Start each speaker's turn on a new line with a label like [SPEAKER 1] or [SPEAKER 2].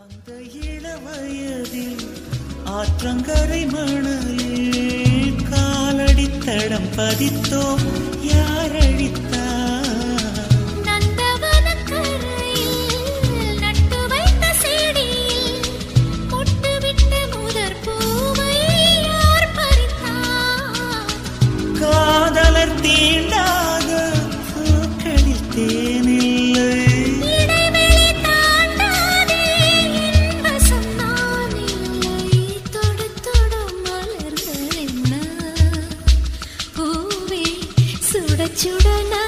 [SPEAKER 1] அந்த இளவயதில் ஆற்றங்கரை மணலில் காலடி தடம் பதித்தோம் யார் அழித்தார்?
[SPEAKER 2] நந்தவனக்கரையில் நட்டு வைத்த செடியில் பொட்டுவிட்ட முதற் பூவை யார் பறித்தார்?
[SPEAKER 1] காதலர் தீண்டாத பூக்களில் தேனில்லை.
[SPEAKER 2] இடைவெளி தாண்டாதே என் வசம் நான் இல்லை. தொடு தொடு மலர்கள் என்ன பூவே சுட சுட